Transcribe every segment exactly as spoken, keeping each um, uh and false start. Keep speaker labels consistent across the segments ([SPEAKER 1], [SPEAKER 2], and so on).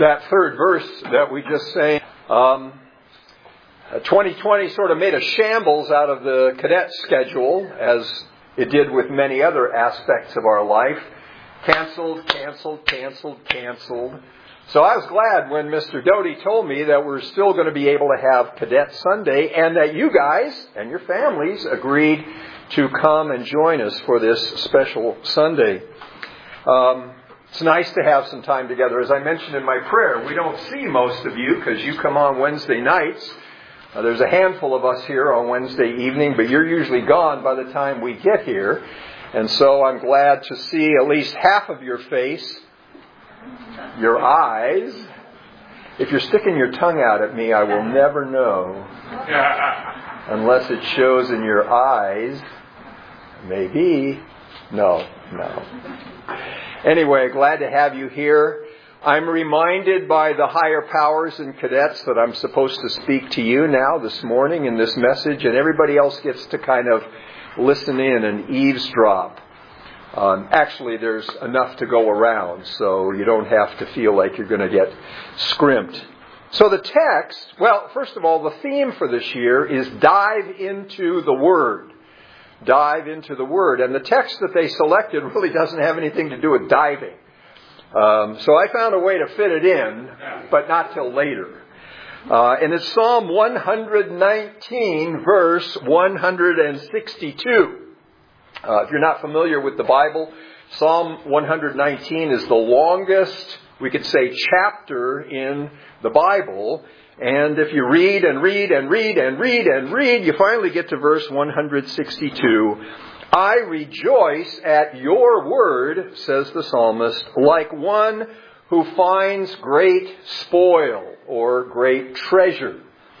[SPEAKER 1] That third verse that we just sang, um, twenty twenty sort of made a shambles out of the cadet schedule, as it did with many other aspects of our life. Canceled, canceled, canceled, canceled. So I was glad when Mister Doty told me that we're still going to be able to have Cadet Sunday, and that you guys and your families agreed to come and join us for this special Sunday. Um, It's nice to have some time together. As I mentioned in my prayer, we don't see most of you because you come on Wednesday nights. Uh, there's a handful of us here on Wednesday evening, but you're usually gone by the time we get here. And so I'm glad to see at least half of your face, your eyes. If you're sticking your tongue out at me, I will never know. Unless it shows in your eyes. Maybe. No, no. Anyway, glad to have you here. I'm reminded by the higher powers and cadets that I'm supposed to speak to you now this morning in this message, and everybody else gets to kind of listen in and eavesdrop. Um, actually, there's enough to go around, so you don't have to feel like you're going to get scrimped. So the text, well, first of all, the theme for this year is dive into the Word. Dive into the Word. And the text that they selected really doesn't have anything to do with diving. Um, so I found a way to fit it in, but not till later. Uh, and it's Psalm one nineteen, verse one sixty-two. Uh, if you're not familiar with the Bible, Psalm one nineteen is the longest, we could say, chapter in the Bible. And if you read and read and read and read and read, you finally get to verse one sixty-two. I rejoice at your word, says the psalmist, like one who finds great spoil or great treasure.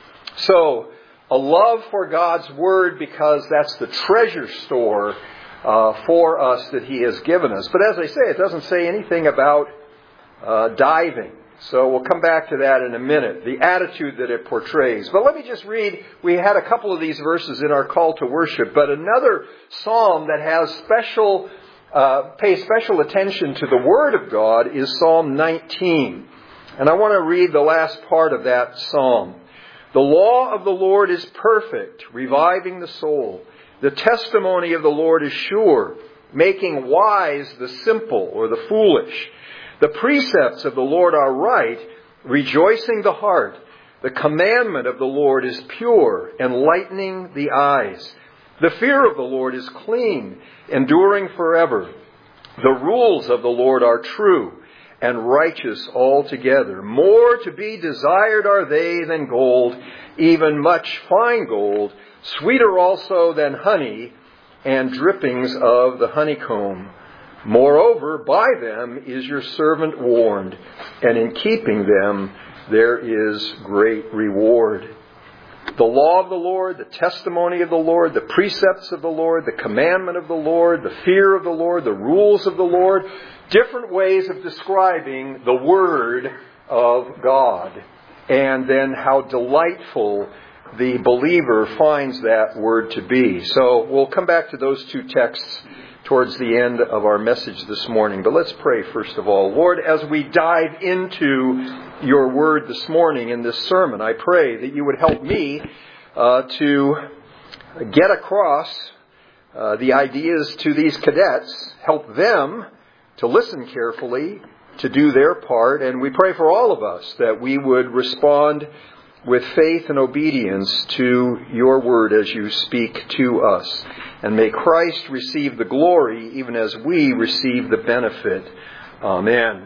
[SPEAKER 1] So, a love for God's word because that's the treasure store uh, for us that He has given us. But as I say, it doesn't say anything about uh, diving. So we'll come back to that in a minute, the attitude that it portrays. But let me just read, we had a couple of these verses in our call to worship, but another psalm that has special, uh, pays special attention to the Word of God is Psalm nineteen. And I want to read the last part of that psalm. The law of the Lord is perfect, reviving the soul. The testimony of the Lord is sure, making wise the simple or the foolish. The precepts of the Lord are right, rejoicing the heart. The commandment of the Lord is pure, enlightening the eyes. The fear of the Lord is clean, enduring forever. The rules of the Lord are true and righteous altogether. More to be desired are they than gold, even much fine gold, sweeter also than honey and drippings of the honeycomb. Moreover, by them is your servant warned, and in keeping them there is great reward. The law of the Lord, the testimony of the Lord, the precepts of the Lord, the commandment of the Lord, the fear of the Lord, the rules of the Lord, different ways of describing the Word of God. And then how delightful the believer finds that Word to be. So we'll come back to those two texts towards the end of our message this morning. But let's pray first of all. Lord, as we dive into your word this morning in this sermon, I pray that you would help me uh, to get across uh, the ideas to these cadets, help them to listen carefully, to do their part, and we pray for all of us that we would respond with faith and obedience to your word as you speak to us. And may Christ receive the glory even as we receive the benefit. Amen.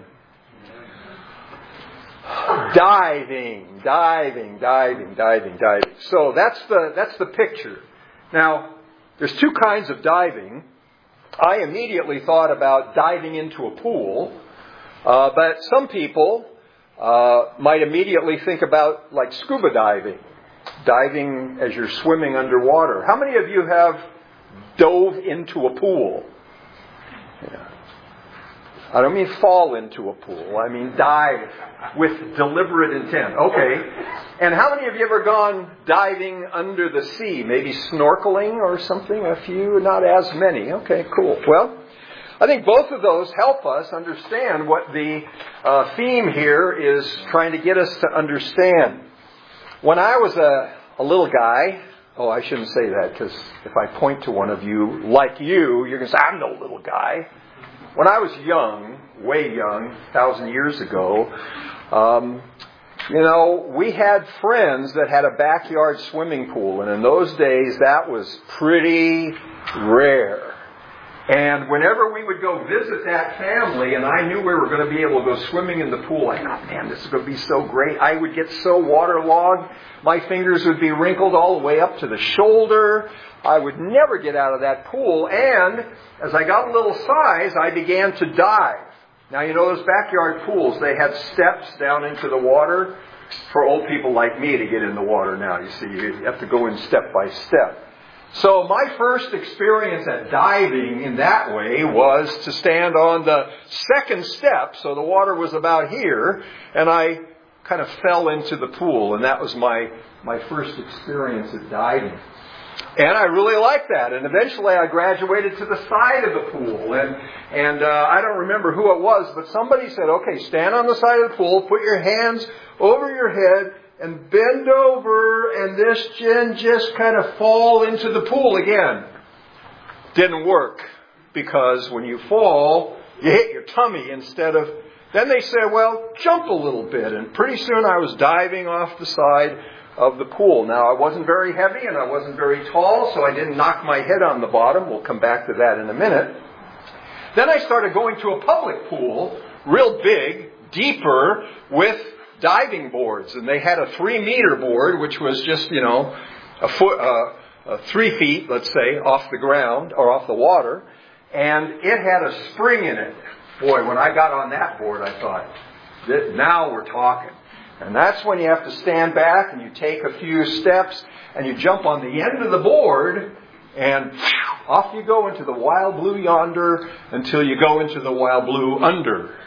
[SPEAKER 1] Diving, diving, diving, diving, diving. So that's the that's the picture. Now, there's two kinds of diving. I immediately thought about diving into a pool, uh, but some people uh, might immediately think about like scuba diving, diving as you're swimming underwater. How many of you have dove into a pool? Yeah. I don't mean fall into a pool. I mean dive with deliberate intent. Okay. And how many of you ever gone diving under the sea? Maybe snorkeling or something? A few, not as many. Okay, cool. Well, I think both of those help us understand what the uh, theme here is trying to get us to understand. When I was a, a little guy, oh, I shouldn't say that, because if I point to one of you like you, you're going to say, I'm no little guy. When I was young, way young, a thousand years ago, um, you know, we had friends that had a backyard swimming pool, and in those days that was pretty rare. And whenever we would go visit that family, and I knew we were going to be able to go swimming in the pool, I thought, man, this is going to be so great. I would get so waterlogged. My fingers would be wrinkled all the way up to the shoulder. I would never get out of that pool. And as I got a little size, I began to dive. Now, you know, those backyard pools, they had steps down into the water for old people like me to get in the water now. You see, you have to go in step by step. So my first experience at diving in that way was to stand on the second step. So the water was about here, and I kind of fell into the pool, and that was my, my first experience at diving. And I really liked that. And eventually I graduated to the side of the pool. And, and uh, I don't remember who it was, but somebody said, okay, stand on the side of the pool, put your hands over your head, and bend over, and this gin just kind of fall into the pool again. Didn't work, because when you fall, you hit your tummy instead of... Then they said, well, jump a little bit. And pretty soon I was diving off the side of the pool. Now, I wasn't very heavy and I wasn't very tall, so I didn't knock my head on the bottom. We'll come back to that in a minute. Then I started going to a public pool, real big, deeper, with diving boards. And they had a three-meter board, which was just, you know, a foot, uh, uh, three feet, let's say, off the ground or off the water. And it had a spring in it. Boy, when I got on that board, I thought, now we're talking. And that's when you have to stand back and you take a few steps and you jump on the end of the board and off you go into the wild blue yonder until you go into the wild blue under.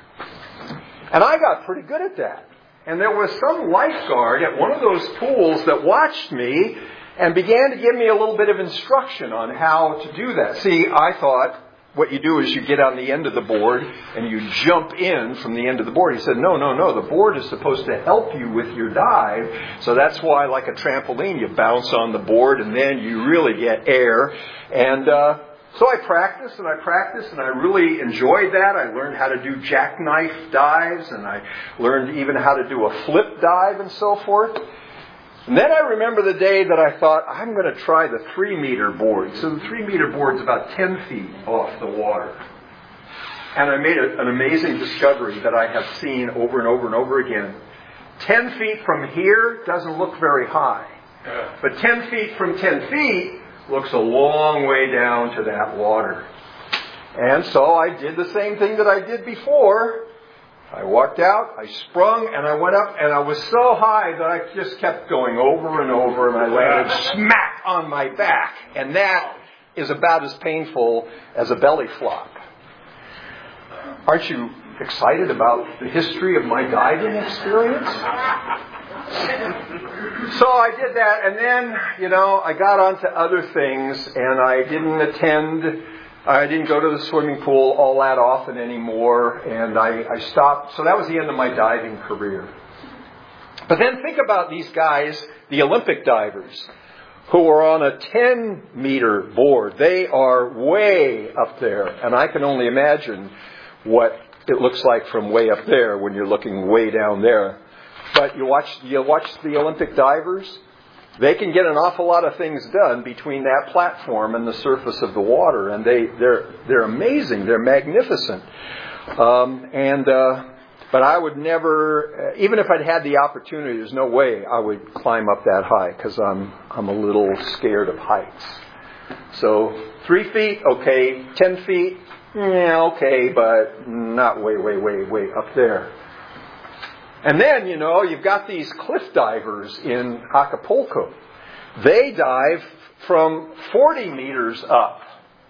[SPEAKER 1] And I got pretty good at that. And there was some lifeguard at one of those pools that watched me and began to give me a little bit of instruction on how to do that. See, I thought what you do is you get on the end of the board and you jump in from the end of the board. He said, no, no, no. The board is supposed to help you with your dive. So that's why, like a trampoline, you bounce on the board and then you really get air. And uh, so I practiced and I practiced and I really enjoyed that. I learned how to do jackknife dives and I learned even how to do a flip dive and so forth. And then I remember the day that I thought, I'm going to try the three-meter board. So the three-meter board is about ten feet off the water. And I made a, an amazing discovery that I have seen over and over and over again. ten feet from here doesn't look very high. But ten feet from ten feet looks a long way down to that water. And so I did the same thing that I did before. I walked out, I sprung, and I went up, and I was so high that I just kept going over and over, and I landed smack on my back. And that is about as painful as a belly flop. Aren't you excited about the history of my diving experience? So I did that, and then, you know, I got onto other things, and I didn't attend... I didn't go to the swimming pool all that often anymore, and I, I stopped. So that was the end of my diving career. But then think about these guys, the Olympic divers, who are on a ten-meter board. They are way up there, and I can only imagine what it looks like from way up there when you're looking way down there. But you watch, you watch the Olympic divers. They can get an awful lot of things done between that platform and the surface of the water, and they, they're they're amazing. They're magnificent. Um, and uh, but I would never, even if I'd had the opportunity, there's no way I would climb up that high because I'm I'm a little scared of heights. So three feet, okay. Ten feet, yeah, okay, but not way, way, way, way up there. And then, you know, you've got these cliff divers in Acapulco. They dive from forty meters up.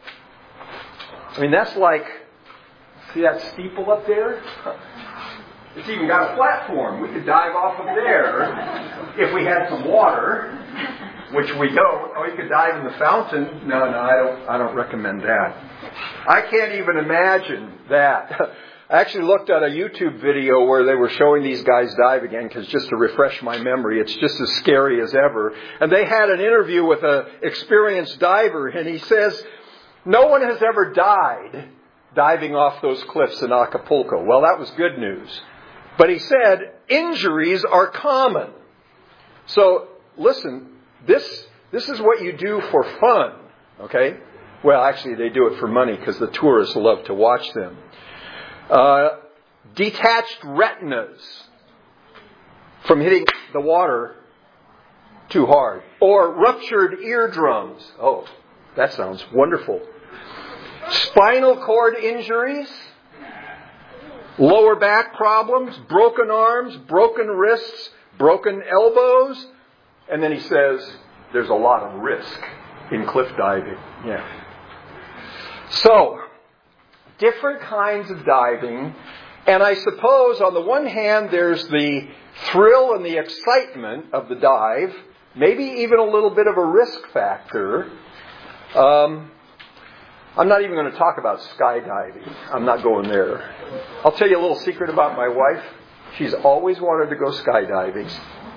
[SPEAKER 1] I mean, that's like, see that steeple up there? It's even got a platform. We could dive off of there if we had some water. which we don't. Oh, you could dive in the fountain. No, no, I don't. I don't recommend that. I can't even imagine that. I actually looked at a YouTube video where they were showing these guys dive again, because just to refresh my memory, it's just as scary as ever. And they had an interview with an experienced diver, and he says, no one has ever died diving off those cliffs in Acapulco. Well, that was good news. But he said, injuries are common. So, listen, this this is what you do for fun, okay? Well, actually, they do it for money because the tourists love to watch them. Uh, detached retinas from hitting the water too hard. Or ruptured eardrums. Oh, that sounds wonderful. Spinal cord injuries. Lower back problems. Broken arms. Broken wrists. Broken elbows. And then he says, there's a lot of risk in cliff diving. Yeah. So, different kinds of diving. And I suppose on the one hand, there's the thrill and the excitement of the dive. Maybe even a little bit of a risk factor. Um, I'm not even going to talk about skydiving. I'm not going there. I'll tell you a little secret about my wife. She's always wanted to go skydiving.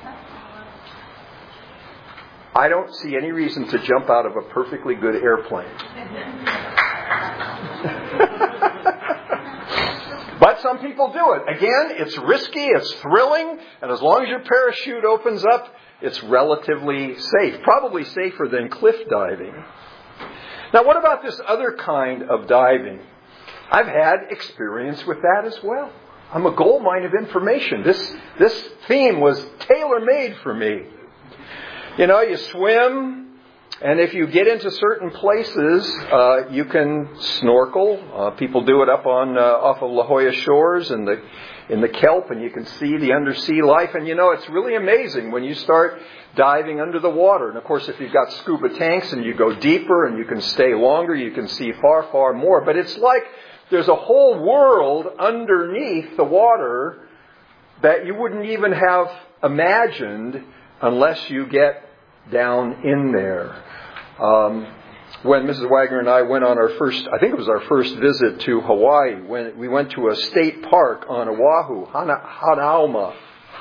[SPEAKER 1] I don't see any reason to jump out of a perfectly good airplane. But some people do it. Again, it's risky, it's thrilling, and as long as your parachute opens up, it's relatively safe. Probably safer than cliff diving. Now, what about this other kind of diving? I've had experience with that as well. I'm a gold mine of information. This, this theme was tailor-made for me. You know, you swim, and if you get into certain places, uh, you can snorkel. Uh, people do it up on uh, off of La Jolla Shores in the in the kelp, and you can see the undersea life. And you know, it's really amazing when you start diving under the water. And of course, if you've got scuba tanks and you go deeper and you can stay longer, you can see far, far more. But it's like there's a whole world underneath the water that you wouldn't even have imagined unless you get down in there. Um, when Missus Wagner and I went on our first, I think it was our first visit to Hawaii, when we went to a state park on Oahu, Hana, Hanauma,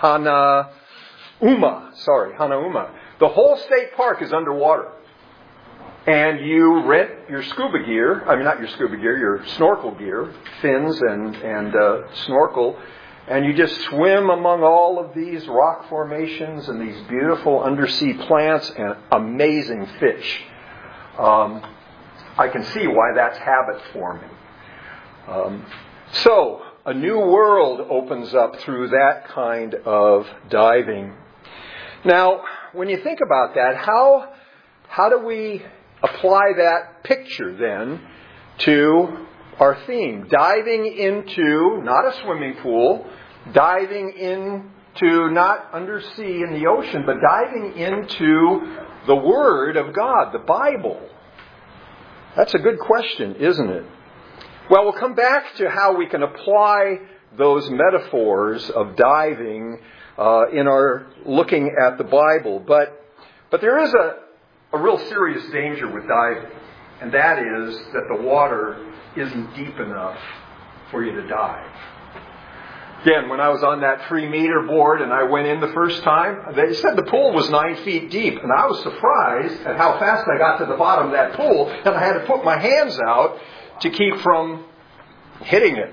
[SPEAKER 1] Hanauma, sorry, Hanauma. The whole state park is underwater. And you rent your scuba gear, I mean not your scuba gear, your snorkel gear, fins and, and uh, snorkel, and you just swim among all of these rock formations and these beautiful undersea plants and amazing fish. Um, I can see why that's habit forming. Um, so, a new world opens up through that kind of diving. Now, when you think about that, how how do we apply that picture then to our theme? Diving into, not a swimming pool, diving into, not undersea in the ocean, but diving into the Word of God, the Bible. That's a good question, isn't it? Well, we'll come back to how we can apply those metaphors of diving uh, in our looking at the Bible. But but there is a, a real serious danger with diving, and that is that the water isn't deep enough for you to dive. Again, when I was on that three meter board and I went in the first time, they said the pool was nine feet deep. And I was surprised at how fast I got to the bottom of that pool, and I had to put my hands out to keep from hitting it.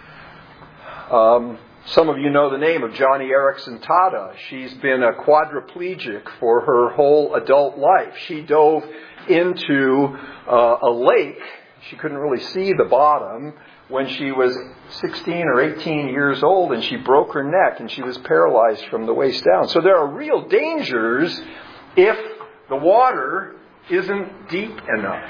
[SPEAKER 1] Um, some of you know the name of Johnny Erickson Tada. She's been a quadriplegic for her whole adult life. She dove into uh, a lake. She couldn't really see the bottom when she was sixteen or eighteen years old, and she broke her neck and she was paralyzed from the waist down. So there are real dangers if the water isn't deep enough.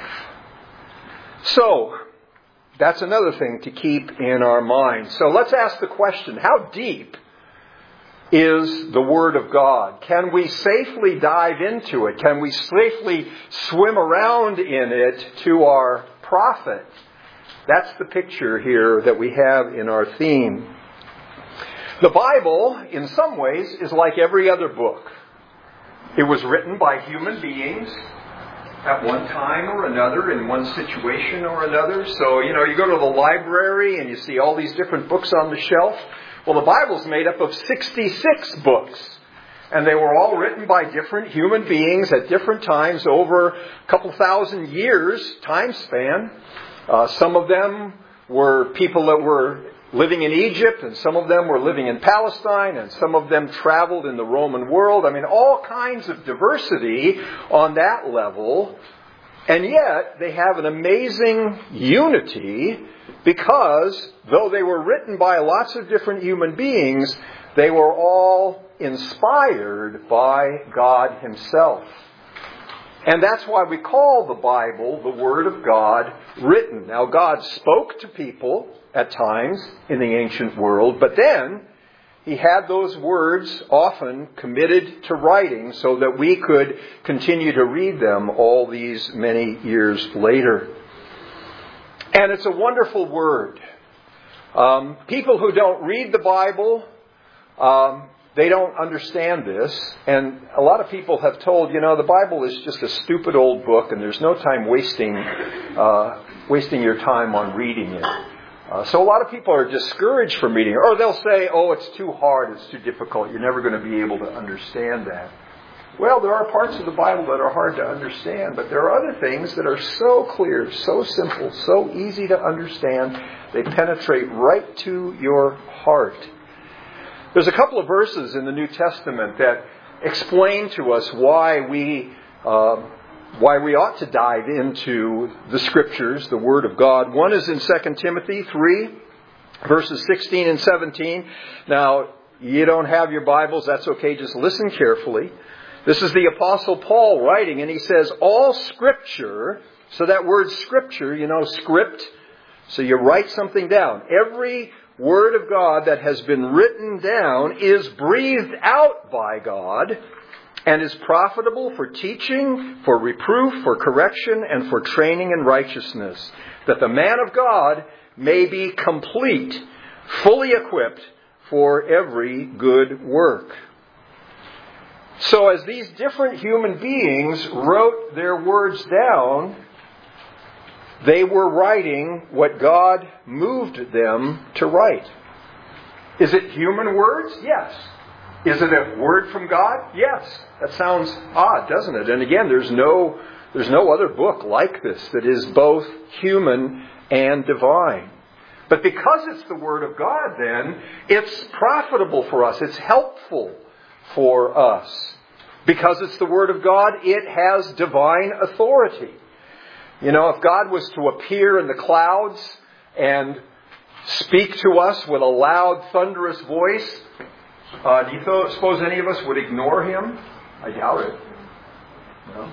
[SPEAKER 1] So that's another thing to keep in our mind. So let's ask the question, how deep is the Word of God? Can we safely dive into it? Can we safely swim around in it to our profit? That's the picture here that we have in our theme. The Bible, in some ways, is like every other book. It was written by human beings at one time or another, in one situation or another. So, you know, you go to the library and you see all these different books on the shelf. Well, the Bible's made up of sixty-six books. And they were all written by different human beings at different times over a couple thousand years time span. Uh, some of them were people that were living in Egypt, and some of them were living in Palestine, and some of them traveled in the Roman world. I mean, all kinds of diversity on that level. And yet, they have an amazing unity because, though they were written by lots of different human beings, they were all inspired by God Himself. And that's why we call the Bible the Word of God written. Now, God spoke to people at times in the ancient world, but then He had those words often committed to writing so that we could continue to read them all these many years later. And it's a wonderful word. Um, people who don't read the Bible, um, they don't understand this. And a lot of people have told, you know, the Bible is just a stupid old book and there's no time wasting, uh, wasting your time on reading it. Uh, so a lot of people are discouraged from reading it. Or they'll say, oh, it's too hard, it's too difficult, you're never going to be able to understand that. Well, there are parts of the Bible that are hard to understand, but there are other things that are so clear, so simple, so easy to understand, they penetrate right to your heart. There's a couple of verses in the New Testament that explain to us why we uh, why we ought to dive into the Scriptures, the Word of God. One is in Second Timothy three, verses sixteen and seventeen. Now, you don't have your Bibles, that's okay, just listen carefully. This is the Apostle Paul writing, and he says, all Scripture, so that word Scripture, you know, script, so you write something down. Every Word of God that has been written down is breathed out by God and is profitable for teaching, for reproof, for correction, and for training in righteousness, that the man of God may be complete, fully equipped for every good work. So as these different human beings wrote their words down, they were writing what God moved them to write. Is it human words? Yes. Is it a word from God? Yes. That sounds odd, doesn't it? And again, there's no there's no other book like this that is both human and divine. But because it's the Word of God, then, it's profitable for us. It's helpful for us. Because it's the Word of God, it has divine authority. You know, if God was to appear in the clouds and speak to us with a loud, thunderous voice, uh, do you th- suppose any of us would ignore Him? I doubt it. No.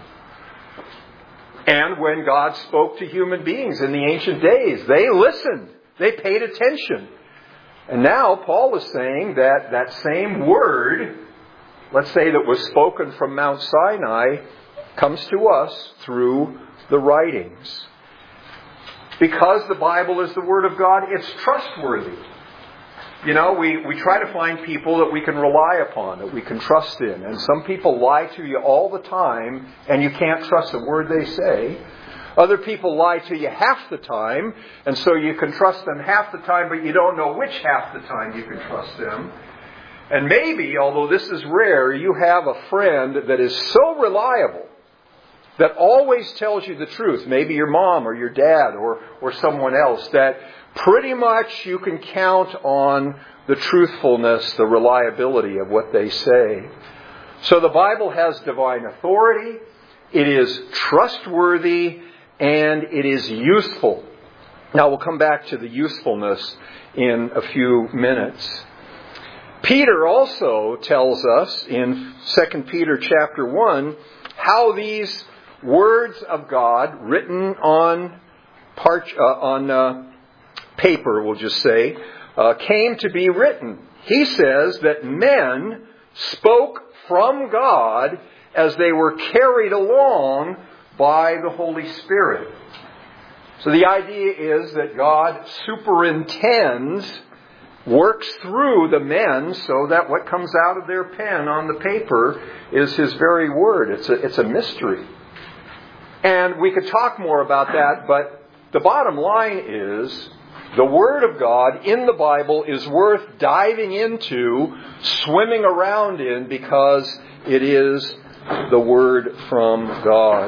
[SPEAKER 1] And when God spoke to human beings in the ancient days, they listened. They paid attention. And now Paul is saying that that same word, let's say that was spoken from Mount Sinai, comes to us through the writings. Because the Bible is the Word of God, it's trustworthy. You know, we, we try to find people that we can rely upon, that we can trust in. And some people lie to you all the time, and you can't trust a word they say. Other people lie to you half the time, and so you can trust them half the time, but you don't know which half the time you can trust them. And maybe, although this is rare, you have a friend that is so reliable that always tells you the truth, maybe your mom or your dad or, or someone else, that pretty much you can count on the truthfulness, the reliability of what they say. So the Bible has divine authority, it is trustworthy, and it is useful. Now we'll come back to the usefulness in a few minutes. Peter also tells us in Second Peter chapter one how these words of God written on parch, uh, on uh, paper, we'll just say, uh, came to be written. He says that men spoke from God as they were carried along by the Holy Spirit. So the idea is that God superintends works through the men so that what comes out of their pen on the paper is His very Word. It's a, it's a mystery. And we could talk more about that, but the bottom line is the Word of God in the Bible is worth diving into, swimming around in, because it is the Word from God.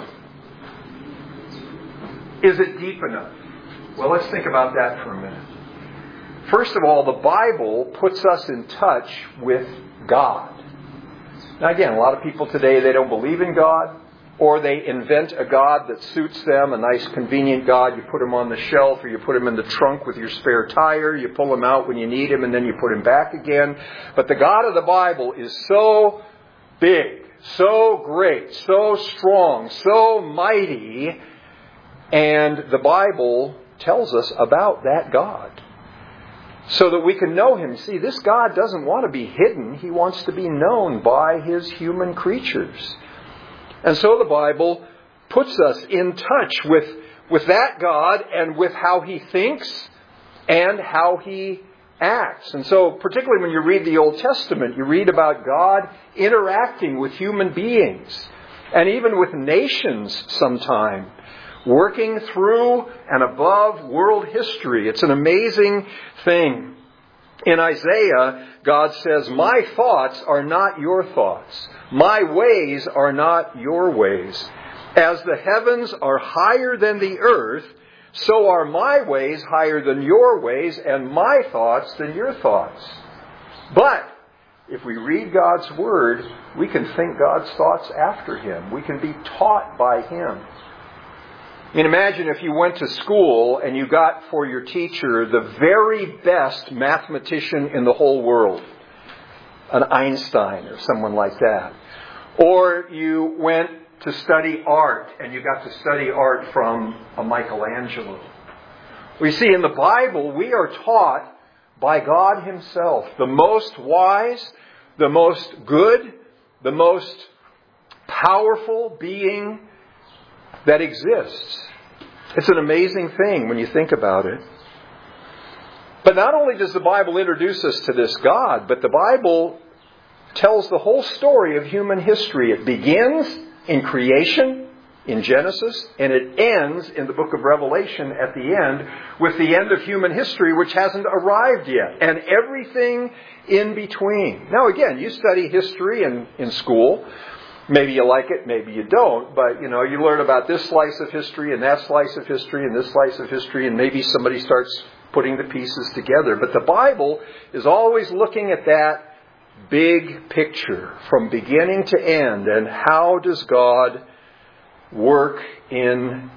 [SPEAKER 1] Is it deep enough? Well, let's think about that for a minute. First of all, the Bible puts us in touch with God. Now again, a lot of people today, they don't believe in God, or they invent a God that suits them, a nice convenient God. You put him on the shelf, or you put him in the trunk with your spare tire. You pull him out when you need him, and then you put him back again. But the God of the Bible is so big, so great, so strong, so mighty, and the Bible tells us about that God, so that we can know Him. See, this God doesn't want to be hidden. He wants to be known by His human creatures. And so the Bible puts us in touch with, with that God and with how He thinks and how He acts. And so particularly when you read the Old Testament, you read about God interacting with human beings and even with nations sometime, working through and above world history. It's an amazing thing. In Isaiah, God says, "My thoughts are not your thoughts. My ways are not your ways. As the heavens are higher than the earth, so are my ways higher than your ways, and my thoughts than your thoughts." But if we read God's Word, we can think God's thoughts after Him. We can be taught by Him. I mean, imagine if you went to school and you got for your teacher the very best mathematician in the whole world, an Einstein or someone like that. Or you went to study art and you got to study art from a Michelangelo. We see in the Bible we are taught by God Himself, the most wise, the most good, the most powerful being that exists. It's an amazing thing when you think about it. But not only does the Bible introduce us to this God, but the Bible tells the whole story of human history. It begins in creation, in Genesis, and it ends in the book of Revelation at the end with the end of human history, which hasn't arrived yet, and everything in between. Now again, you study history in, in school. Maybe you like it, maybe you don't, but you know, you learn about this slice of history and that slice of history and this slice of history, and maybe somebody starts putting the pieces together. But the Bible is always looking at that big picture from beginning to end, and how does God work in,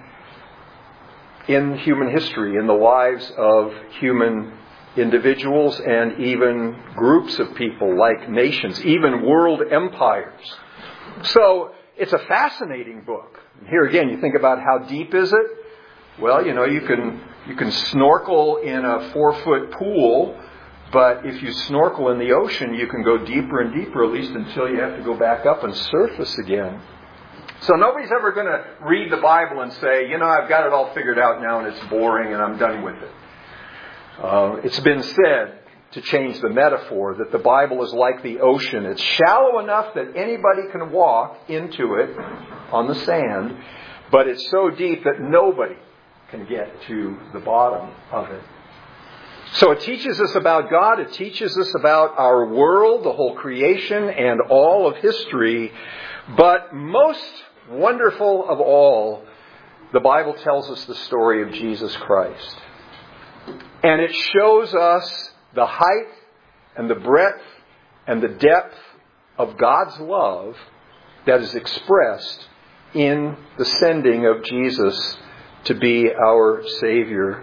[SPEAKER 1] in human history, in the lives of human individuals and even groups of people like nations, even world empires. So it's a fascinating book. Here again, you think about how deep is it? Well, you know, you can you can snorkel in a four-foot pool, but if you snorkel in the ocean, you can go deeper and deeper, at least until you have to go back up and surface again. So nobody's ever going to read the Bible and say, you know, I've got it all figured out now and it's boring and I'm done with it. Uh, it's been said, to change the metaphor, that the Bible is like the ocean. It's shallow enough that anybody can walk into it on the sand, but it's so deep that nobody can get to the bottom of it. So it teaches us about God. It teaches us about our world, the whole creation, and all of history. But most wonderful of all, the Bible tells us the story of Jesus Christ. And it shows us the height and the breadth and the depth of God's love that is expressed in the sending of Jesus to be our Savior.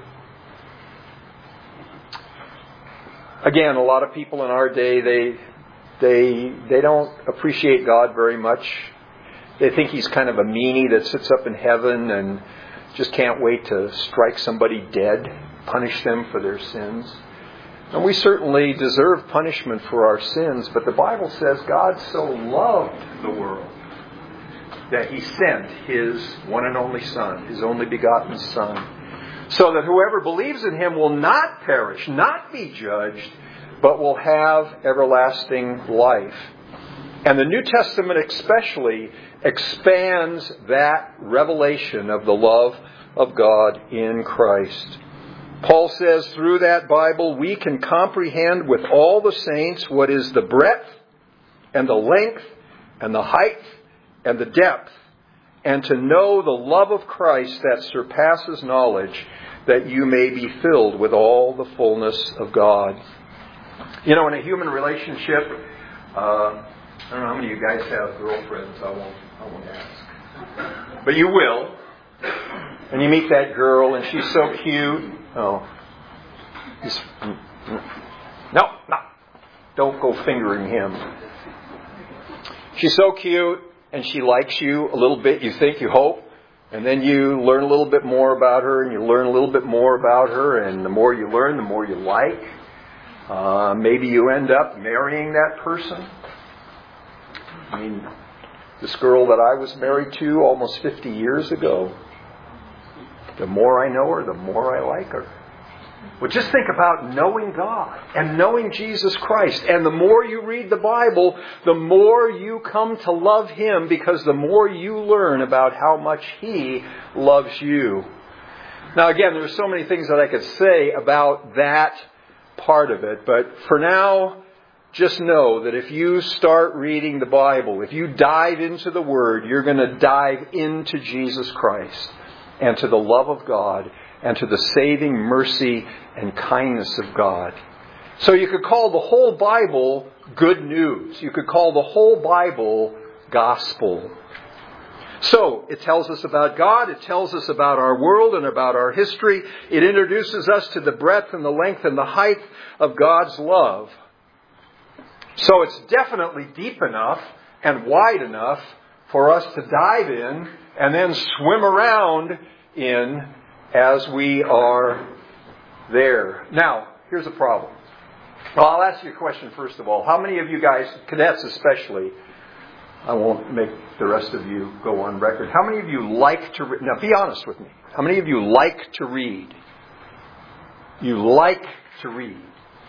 [SPEAKER 1] Again, a lot of people in our day, they they they don't appreciate God very much. They think He's kind of a meanie that sits up in heaven and just can't wait to strike somebody dead, punish them for their sins. And we certainly deserve punishment for our sins, but the Bible says God so loved the world that He sent His one and only Son, His only begotten Son, so that whoever believes in Him will not perish, not be judged, but will have everlasting life. And the New Testament especially expands that revelation of the love of God in Christ. Paul says through that Bible we can comprehend with all the saints what is the breadth and the length and the height and the depth, and to know the love of Christ that surpasses knowledge, that you may be filled with all the fullness of God. You know, in a human relationship, uh, I don't know how many of you guys have girlfriends, I won't, I won't ask. But you will. And you meet that girl and she's so cute. Oh. Just, no, no. Don't go fingering him. She's so cute and she likes you a little bit, you think, you hope. And then you learn a little bit more about her and you learn a little bit more about her. And the more you learn, the more you like. Uh, maybe you end up marrying that person. I mean, this girl that I was married to almost fifty years ago, the more I know her, the more I like her. Well, just think about knowing God and knowing Jesus Christ. And the more you read the Bible, the more you come to love Him, because the more you learn about how much He loves you. Now, again, there's so many things that I could say about that part of it. But for now, just know that if you start reading the Bible, if you dive into the Word, you're going to dive into Jesus Christ and to the love of God and to the saving mercy and kindness of God. So you could call the whole Bible good news. You could call the whole Bible gospel. So it tells us about God, it tells us about our world and about our history. It introduces us to the breadth and the length and the height of God's love. So it's definitely deep enough and wide enough for us to dive in and then swim around in as we are there. Now, here's a problem. Well, I'll ask you a question first of all. How many of you guys, cadets especially, I won't make the rest of you go on record. How many of you like to read? Now, be honest with me. How many of you like to read? You like to read.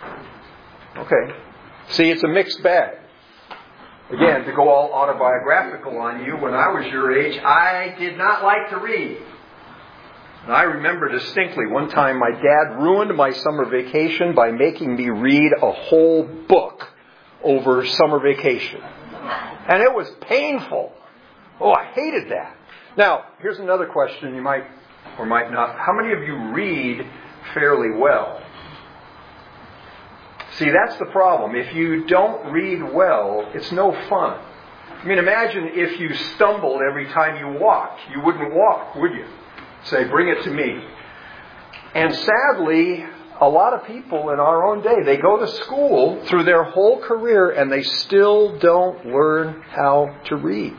[SPEAKER 1] Okay. See, it's a mixed bag. Again, to go all autobiographical on you, when I was your age, I did not like to read. And I remember distinctly one time my dad ruined my summer vacation by making me read a whole book over summer vacation. And it was painful. Oh, I hated that. Now, here's another question you might or might not. How many of you read fairly well? See, that's the problem. If you don't read well, it's no fun. I mean, imagine if you stumbled every time you walked. You wouldn't walk, would you? Say, bring it to me. And sadly, a lot of people in our own day, they go to school through their whole career and they still don't learn how to read.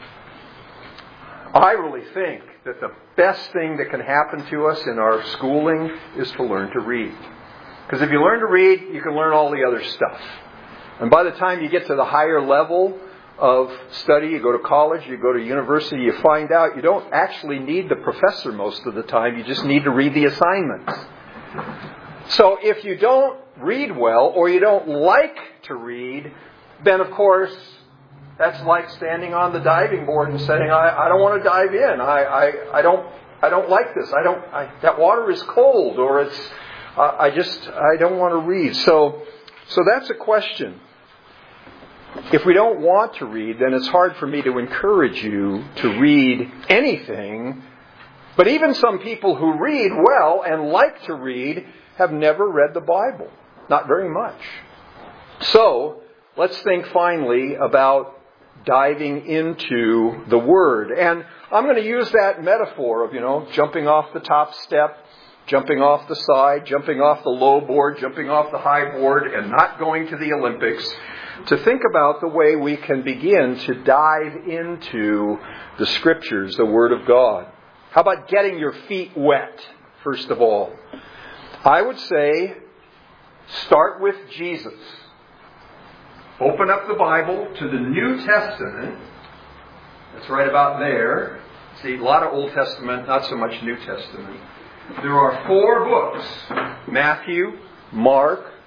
[SPEAKER 1] I really think that the best thing that can happen to us in our schooling is to learn to read. Because if you learn to read, you can learn all the other stuff. And by the time you get to the higher level of study, you go to college, you go to university, you find out you don't actually need the professor most of the time. You just need to read the assignments. So if you don't read well or you don't like to read, then of course that's like standing on the diving board and saying, I, I don't want to dive in. I, I, I don't I don't like this. I don't I, that water is cold, or it's uh, I just I don't want to read. So so that's a question. If we don't want to read, then it's hard for me to encourage you to read anything. But even some people who read well and like to read have never read the Bible. Not very much. So, let's think finally about diving into the Word. And I'm going to use that metaphor of, you know, jumping off the top step, jumping off the side, jumping off the low board, jumping off the high board, and not going to the Olympics, to think about the way we can begin to dive into the Scriptures, the Word of God. How about getting your feet wet, first of all? I would say, start with Jesus. Open up the Bible to the New Testament. That's right about there. See, a lot of Old Testament, not so much New Testament. There are four books: Matthew, Mark,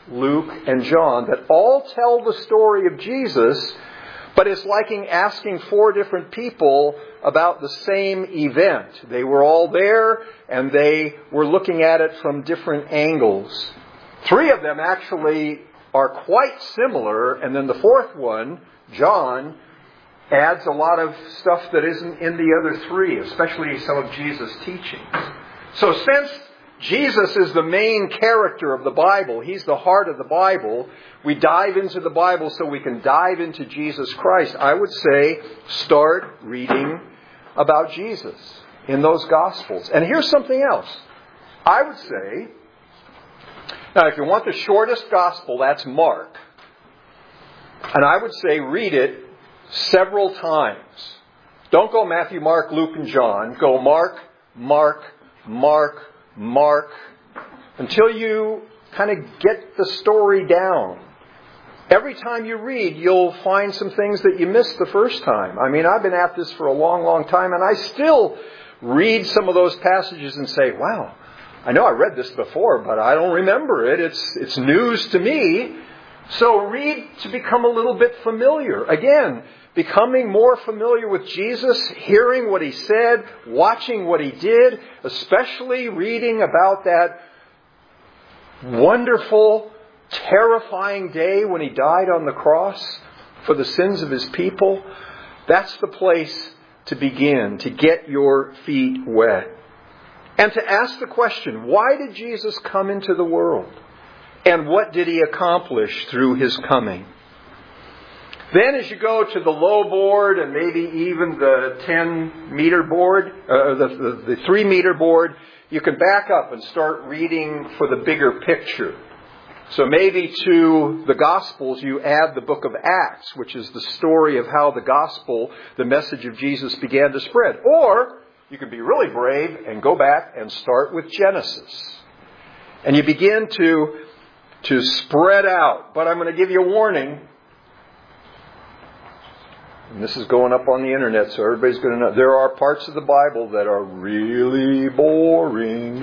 [SPEAKER 1] Luke, and John that all tell the story of Jesus, but it's like asking four different people about the same event. They were all there, and they were looking at it from different angles. Three of them actually are quite similar, and then the fourth one, John, adds a lot of stuff that isn't in the other three, especially some of Jesus' teachings. So since Jesus is the main character of the Bible, He's the heart of the Bible, we dive into the Bible so we can dive into Jesus Christ. I would say start reading about Jesus in those Gospels. And here's something else. I would say, now if you want the shortest Gospel, that's Mark. And I would say read it several times. Don't go Matthew, Mark, Luke, and John. Go Mark, Mark, Mark, Mark, until you kind of get the story down. Every time you read, you'll find some things that you missed the first time. I mean, I've been at this for a long, long time, and I still read some of those passages and say, wow, I know I read this before, but I don't remember it. It's, it's news to me. So read to become a little bit familiar. Again, becoming more familiar with Jesus, hearing what He said, watching what He did, especially reading about that wonderful, terrifying day when He died on the cross for the sins of His people. That's the place to begin, to get your feet wet. And to ask the question, why did Jesus come into the world? And what did He accomplish through His coming? Then as you go to the low board and maybe even the ten meter board, uh, the, the, the three meter board, you can back up and start reading for the bigger picture. So maybe to the Gospels you add the book of Acts, which is the story of how the Gospel, the message of Jesus, began to spread. Or you can be really brave and go back and start with Genesis. And you begin to to spread out. But I'm going to give you a warning. And this is going up on the internet, so everybody's going to know. There are parts of the Bible that are really boring.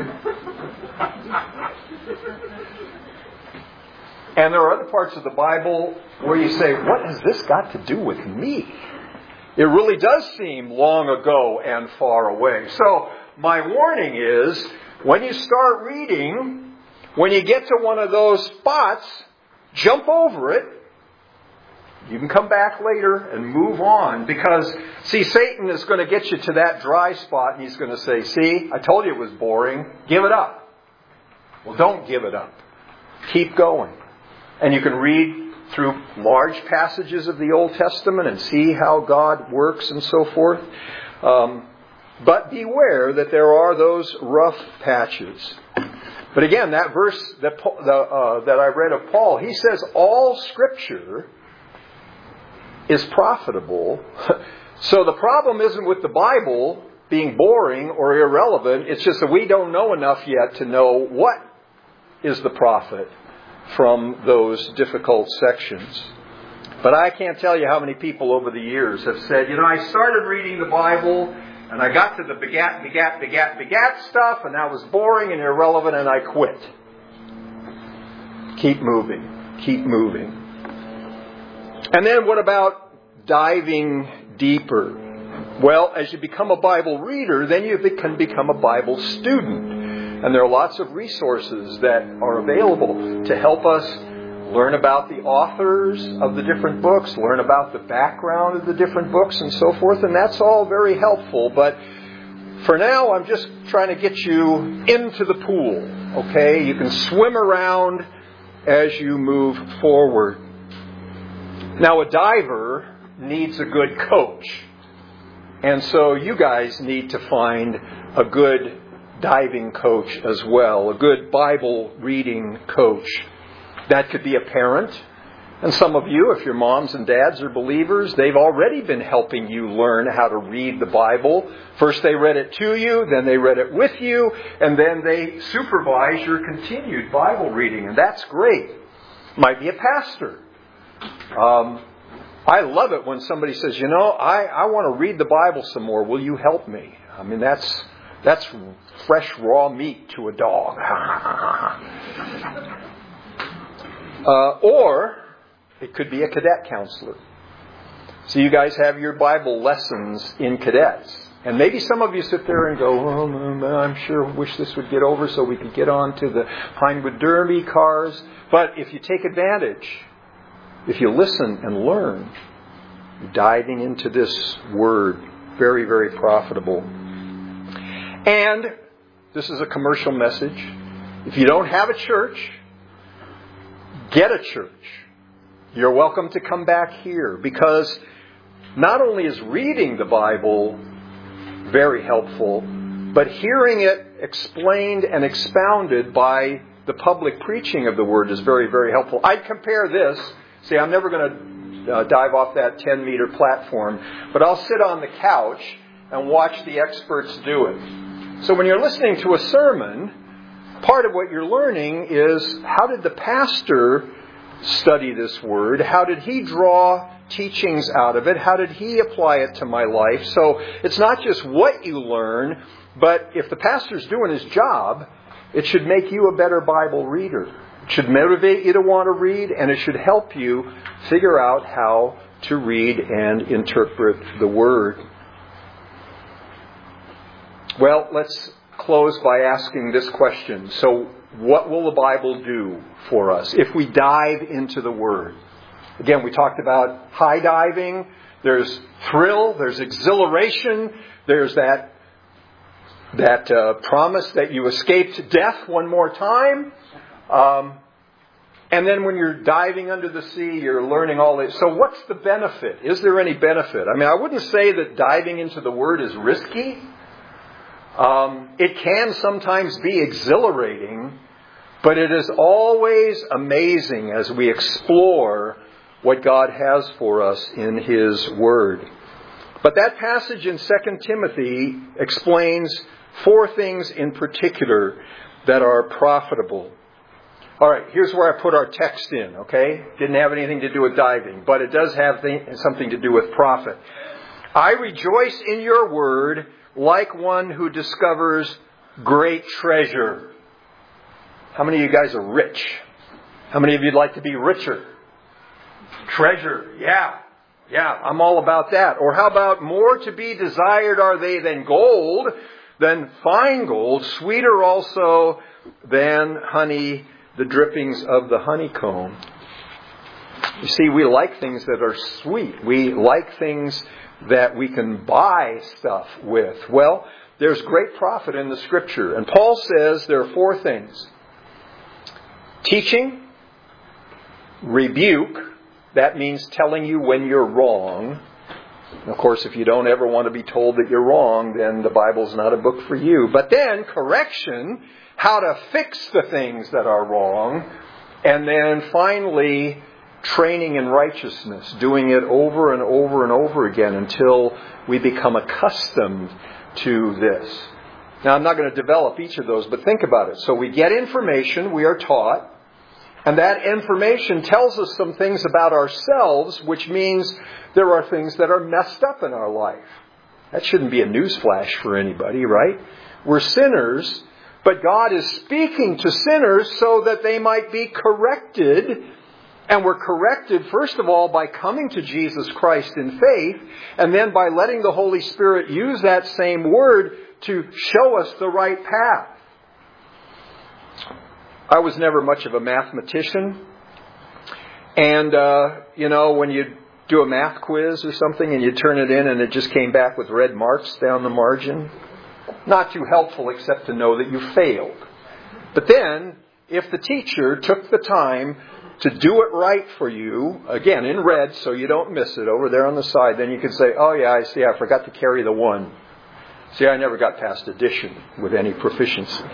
[SPEAKER 1] And there are other parts of the Bible where you say, what has this got to do with me? It really does seem long ago and far away. So my warning is, when you start reading, when you get to one of those spots, jump over it. You can come back later and move on. Because, see, Satan is going to get you to that dry spot and he's going to say, see, I told you it was boring. Give it up. Well, don't give it up. Keep going. And you can read through large passages of the Old Testament and see how God works and so forth. Um, but beware that there are those rough patches. But again, that verse that the, uh, that I read of Paul, he says all Scripture is profitable. So the problem isn't with the Bible being boring or irrelevant. It's just that we don't know enough yet to know what is the profit from those difficult sections. But I can't tell you how many people over the years have said, you know, I started reading the Bible and I got to the begat, begat, begat, begat stuff, and that was boring and irrelevant, and I quit. Keep moving. Keep moving. And then what about diving deeper? Well, as you become a Bible reader, then you can become a Bible student. And there are lots of resources that are available to help us learn about the authors of the different books, learn about the background of the different books and so forth. And that's all very helpful. But for now, I'm just trying to get you into the pool. Okay? You can swim around as you move forward. Now, a diver needs a good coach. And so you guys need to find a good diving coach as well, a good Bible reading coach. That could be a parent. And some of you, if your moms and dads are believers, they've already been helping you learn how to read the Bible. First they read it to you, then they read it with you, and then they supervise your continued Bible reading. And that's great. Might be a pastor. Um, I love it when somebody says, you know, I, I want to read the Bible some more. Will you help me? I mean, that's that's fresh, raw meat to a dog. Uh, or it could be a cadet counselor. So you guys have your Bible lessons in cadets. And maybe some of you sit there and go, oh, I'm sure wish this would get over so we could get on to the Pinewood Derby cars. But if you take advantage, if you listen and learn, diving into this word, very, very profitable. And this is a commercial message. If you don't have a church, get a church. You're welcome to come back here, because not only is reading the Bible very helpful, but hearing it explained and expounded by the public preaching of the Word is very, very helpful. I'd compare this. See, I'm never going to uh, dive off that ten-meter platform, but I'll sit on the couch and watch the experts do it. So when you're listening to a sermon, part of what you're learning is, how did the pastor study this Word? How did he draw teachings out of it? How did he apply it to my life? So it's not just what you learn, but if the pastor's doing his job, it should make you a better Bible reader. It should motivate you to want to read, and it should help you figure out how to read and interpret the Word. Well, let's close by asking this question. So, what will the Bible do for us if we dive into the Word? Again, we talked about high diving. There's thrill. There's exhilaration. There's that that uh, promise that you escaped death one more time. Um, and then when you're diving under the sea, you're learning all this. So what's the benefit? Is there any benefit? I mean, I wouldn't say that diving into the Word is risky. Um, it can sometimes be exhilarating, but it is always amazing as we explore what God has for us in His Word. But that passage in Second Timothy explains four things in particular that are profitable. All right, here's where I put our text in, okay? Didn't have anything to do with diving, but it does have th- something to do with profit. I rejoice in your word like one who discovers great treasure. How many of you guys are rich? How many of you would like to be richer? Treasure, yeah. Yeah, I'm all about that. Or how about more to be desired are they than gold, than fine gold, sweeter also than honey, the drippings of the honeycomb. You see, we like things that are sweet. We like things that we can buy stuff with. Well, there's great profit in the Scripture. And Paul says there are four things. Teaching, rebuke, that means telling you when you're wrong. And of course, if you don't ever want to be told that you're wrong, then the Bible's not a book for you. But then correction, how to fix the things that are wrong. And then finally, training in righteousness, doing it over and over and over again until we become accustomed to this. Now, I'm not going to develop each of those, but think about it. So we get information, we are taught, and that information tells us some things about ourselves, which means there are things that are messed up in our life. That shouldn't be a newsflash for anybody, right? We're sinners, but God is speaking to sinners so that they might be corrected. And we're corrected, first of all, by coming to Jesus Christ in faith, and then by letting the Holy Spirit use that same word to show us the right path. I was never much of a mathematician. And, uh, you know, when you do a math quiz or something and you turn it in and it just came back with red marks down the margin, not too helpful except to know that you failed. But then, if the teacher took the time to do it right for you, again, in red so you don't miss it over there on the side, then you can say, oh yeah, I see, I forgot to carry the one. See, I never got past addition with any proficiency.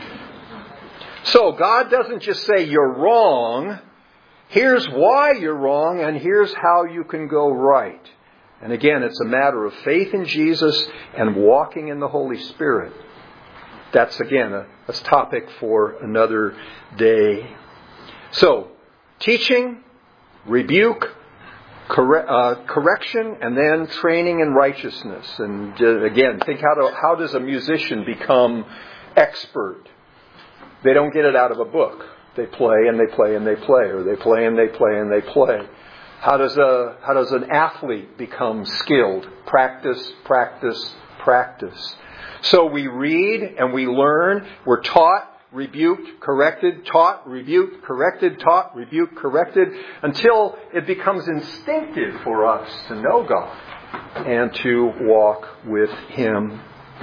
[SPEAKER 1] So God doesn't just say you're wrong. Here's why you're wrong, and here's how you can go right. And again, it's a matter of faith in Jesus and walking in the Holy Spirit. That's, again, a, a topic for another day. So, teaching, rebuke, corre- uh, correction, and then training in righteousness. And uh, again, think how, to, how does a musician become expert? They don't get it out of a book. They play and they play and they play, or they play and they play and they play. How does a how does an athlete become skilled? Practice, practice, practice. So we read and we learn. We're taught, rebuked, corrected, taught, rebuked, corrected, taught, rebuked, corrected, until it becomes instinctive for us to know God and to walk with Him.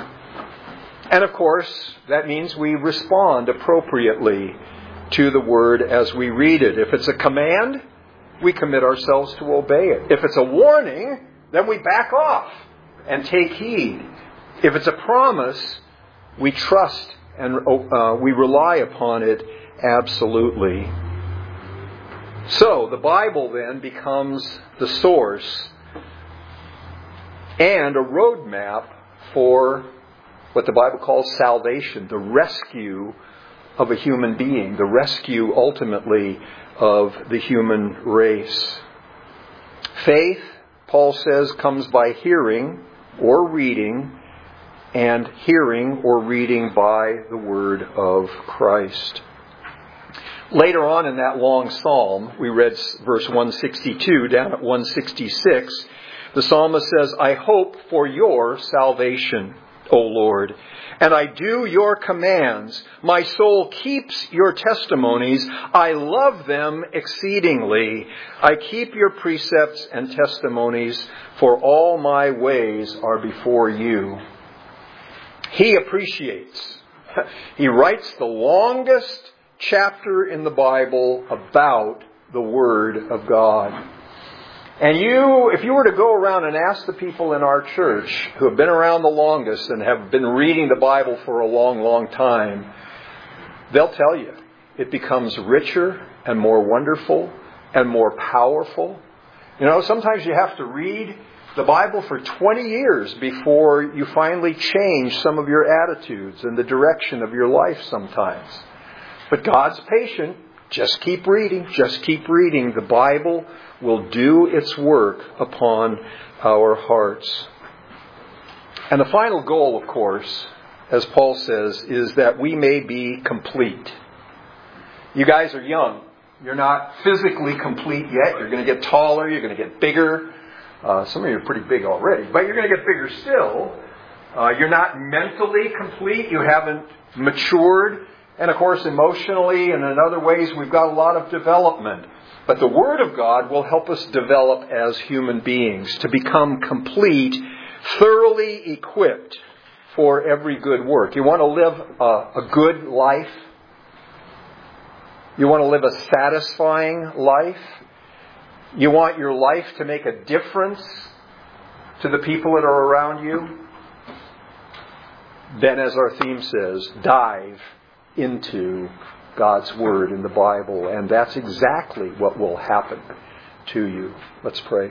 [SPEAKER 1] And of course, that means we respond appropriately to the Word as we read it. If it's a command, we commit ourselves to obey it. If it's a warning, then we back off and take heed. If it's a promise, we trust and uh, we rely upon it absolutely. So, the Bible then becomes the source and a roadmap for what the Bible calls salvation, the rescue of a human being, the rescue ultimately of the human race. Faith, Paul says, comes by hearing or reading, and hearing or reading by the word of Christ. Later on in that long psalm, we read verse one sixty-two, down at one sixty-six, the psalmist says, I hope for your salvation, O Lord, and I do your commands. My soul keeps your testimonies. I love them exceedingly. I keep your precepts and testimonies, for all my ways are before you. He appreciates. He writes the longest chapter in the Bible about the Word of God. And you, if you were to go around and ask the people in our church who have been around the longest and have been reading the Bible for a long, long time, they'll tell you it becomes richer and more wonderful and more powerful. You know, sometimes you have to read the Bible for twenty years before you finally change some of your attitudes and the direction of your life sometimes. But God's patient. Just keep reading. Just keep reading. The Bible will do its work upon our hearts. And the final goal, of course, as Paul says, is that we may be complete. You guys are young. You're not physically complete yet. You're going to get taller. You're going to get bigger. Uh, some of you are pretty big already, but you're going to get bigger still. Uh, you're not mentally complete. You haven't matured. And of course, emotionally and in other ways, we've got a lot of development. But the Word of God will help us develop as human beings to become complete, thoroughly equipped for every good work. You want to live a, a good life? You want to live a satisfying life? You want your life to make a difference to the people that are around you? Then, as our theme says, dive into God's Word in the Bible. And that's exactly what will happen to you. Let's pray.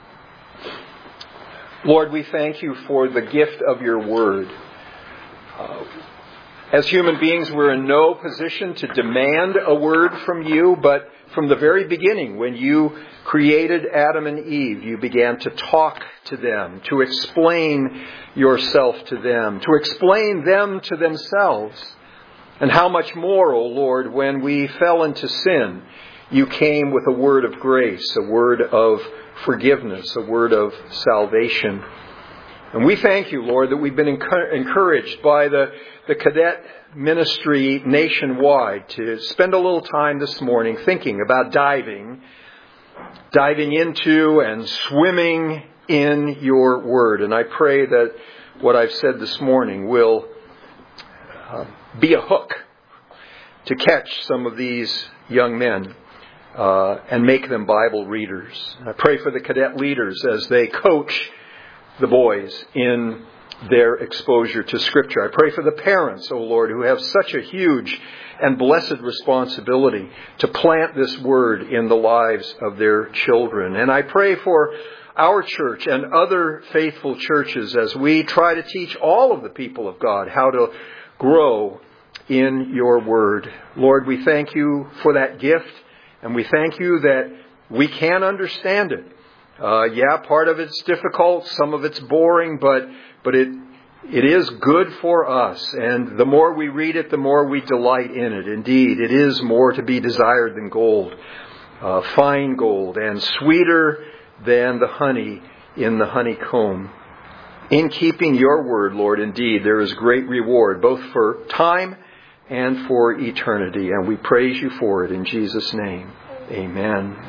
[SPEAKER 1] Lord, we thank you for the gift of your Word. Uh, as human beings, we're in no position to demand a word from you, but from the very beginning, when you created Adam and Eve, you began to talk to them, to explain yourself to them, to explain them to themselves. And how much more, O Lord, when we fell into sin, you came with a word of grace, a word of forgiveness, a word of salvation. And we thank you, Lord, that we've been encouraged by the, the cadet ministry nationwide to spend a little time this morning thinking about diving, diving into and swimming in your word. And I pray that what I've said this morning will uh, be a hook to catch some of these young men uh, and make them Bible readers. I pray for the cadet leaders as they coach the boys in their exposure to Scripture. I pray for the parents, O Lord, who have such a huge and blessed responsibility to plant this word in the lives of their children. And I pray for our church and other faithful churches as we try to teach all of the people of God how to grow in your word. Lord, we thank you for that gift, and we thank you that we can understand it. Uh, yeah, part of it's difficult, some of it's boring, but but it It is good for us, and the more we read it, the more we delight in it. Indeed, it is more to be desired than gold, uh, fine gold, and sweeter than the honey in the honeycomb. In keeping your word, Lord, indeed, there is great reward, both for time and for eternity, and we praise you for it in Jesus' name. Amen.